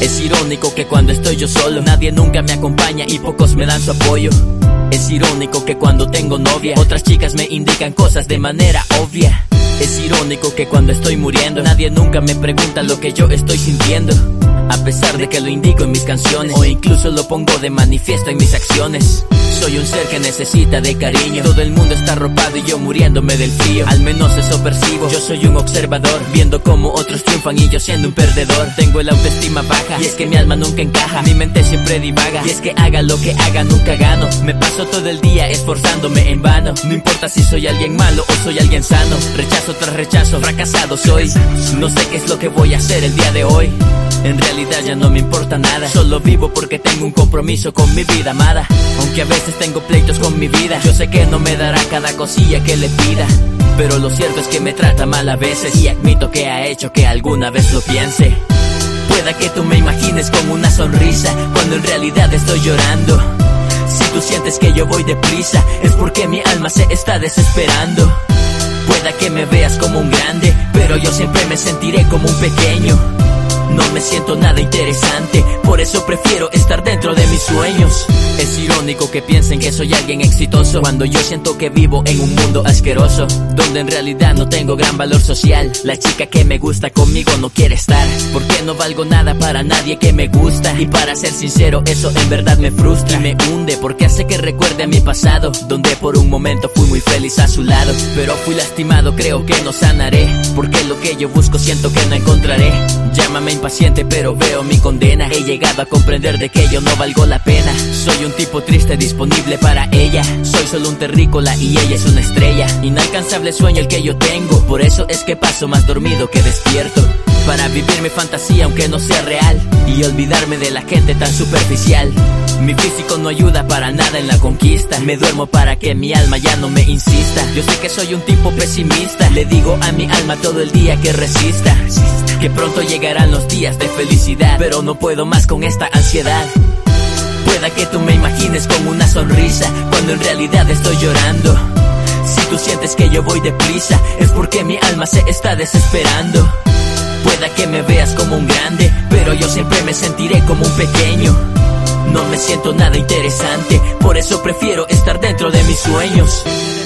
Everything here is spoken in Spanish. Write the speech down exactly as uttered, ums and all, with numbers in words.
Es irónico que cuando estoy yo solo, nadie nunca me acompaña y pocos me dan su apoyo. Es irónico que cuando tengo novia, otras chicas me indican cosas de manera obvia. Es irónico que cuando estoy muriendo, nadie nunca me pregunta lo que yo estoy sintiendo, a pesar de que lo indico en mis canciones, o incluso lo pongo de manifiesto en mis acciones. Soy un ser que necesita de cariño. Todo el mundo está arropado y yo muriéndome del frío. Al menos eso percibo. Yo soy un observador, viendo cómo otros triunfan y yo siendo un perdedor. Tengo el autoestima baja y es que mi alma nunca encaja. Mi mente siempre divaga y es que haga lo que haga nunca gano. Me paso todo el día esforzándome en vano. No importa si soy alguien malo o soy alguien sano. Rechazo tras rechazo, fracasado soy. No sé qué es lo que voy a hacer el día de hoy. En realidad ya no me importa nada. Solo vivo porque tengo un compromiso con mi vida amada. Aunque a veces tengo pleitos con mi vida, yo sé que no me dará cada cosilla que le pida, pero lo cierto es que me trata mal a veces, y admito que ha hecho que alguna vez lo piense. Pueda que tú me imagines con una sonrisa, cuando en realidad estoy llorando. Si tú sientes que yo voy deprisa, es porque mi alma se está desesperando. Pueda que me veas como un grande, pero yo siempre me sentiré como un pequeño. No me siento nada interesante, por eso prefiero estar dentro de mis sueños. Es irónico que piensen que soy alguien exitoso, cuando yo siento que vivo en un mundo asqueroso, donde en realidad no tengo gran valor social. La chica que me gusta conmigo no quiere estar, porque no valgo nada para nadie que me gusta. Y para ser sincero, eso en verdad me frustra y me hunde, porque hace que recuerde a mi pasado, donde por un momento fui muy feliz a su lado. Pero fui lastimado, creo que no sanaré, porque lo que yo busco siento que no encontraré. Llámame impaciente, pero veo mi condena. He llegado a comprender de que yo no valgo la pena. Soy un tipo triste disponible para ella. Soy solo un terrícola y ella es una estrella. Inalcanzable sueño el que yo tengo, por eso es que paso más dormido que despierto, para vivir mi fantasía aunque no sea real, y olvidarme de la gente tan superficial. Mi físico no ayuda para nada en la conquista. Me duermo para que mi alma ya no me insista. Yo sé que soy un tipo pesimista. Le digo a mi alma todo el día que resista, que pronto llegarán los días de felicidad, pero no puedo más con esta ansiedad. Pueda que tú me imagines con una sonrisa, cuando en realidad estoy llorando. Si tú sientes que yo voy deprisa, es porque mi alma se está desesperando. Pueda que me veas como un grande, pero yo siempre me sentiré como un pequeño. No me siento nada interesante, por eso prefiero estar dentro de mis sueños.